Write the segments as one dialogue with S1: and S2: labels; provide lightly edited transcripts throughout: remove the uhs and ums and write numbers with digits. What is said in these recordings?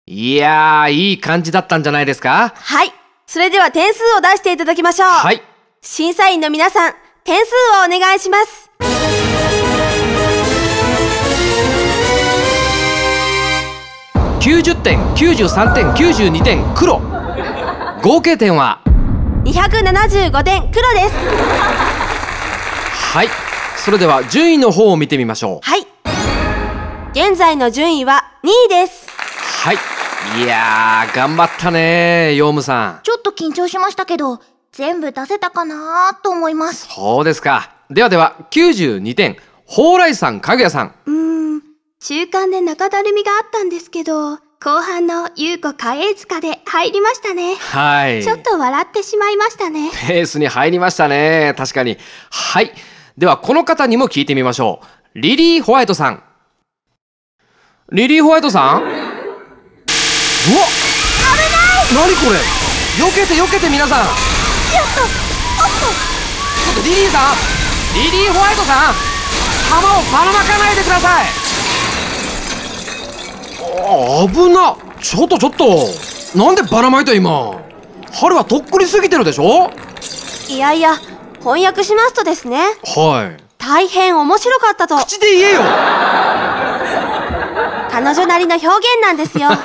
S1: いやー、いい感じだったんじゃないですか？
S2: はい。それでは点数を出していただきましょう。
S1: はい。
S2: 審査員の皆さん、点数をお願いします。
S1: 90点、93点、92点、黒。合計点は
S2: 275点、黒です。
S1: はい。それでは順位の方を見てみましょう。
S2: はい。現在の順位は2位です。
S1: はい。いやー、頑張ったね、ヨウムさん。
S3: ちょっと緊張しましたけど、全部出せたかなと思います。
S1: そうですか。では、92点、蓬莱さん、かぐやさん。
S2: 中間で中だるみがあったんですけど、後半の優子かえつかで入りましたね。
S1: はい。
S2: ちょっと笑ってしまいましたね。
S1: ペースに入りましたね。確かに。はい。では、この方にも聞いてみましょう。リリー・ホワイトさん。リリー・ホワイトさん？うわっ！危ない！何これ？避けて皆さん。ちょっとリリーさん、リリー・ホワイトさん、弾をばらまかないでください。危な。ちょっとなんでばらまいた今。春はとっくに過ぎてるでしょ。
S2: いやいや、翻訳しますとですね、
S1: はい、
S2: 大変面白かったと。
S1: 口で言えよ。
S2: 彼女なりの表現なんですよ。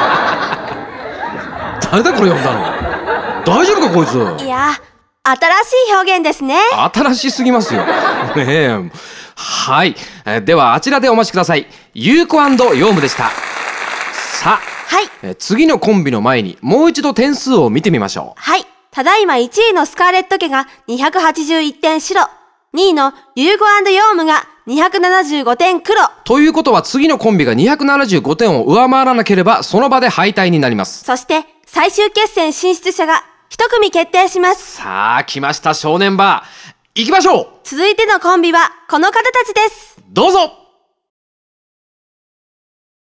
S1: 誰だこれ読んだの。大丈夫かこいつ。
S2: いや、新しい表現ですね。
S1: 新しすぎますよ。ねえ。はい。ではあちらでお待ちください。ゆうこ&ヨウムでした。さあ、
S2: はい。
S1: 次のコンビの前にもう一度点数を見てみましょう。
S2: はい。ただいま1位のスカーレット家が281点白、2位のゆうこ&ヨウムが275点黒。
S1: ということは次のコンビが275点を上回らなければその場で敗退になります。
S2: そして最終決戦進出者が一組決定します。
S1: さあ来ました、正念場。行きましょう。
S2: 続いてのコンビはこの方たちです。
S1: どうぞ。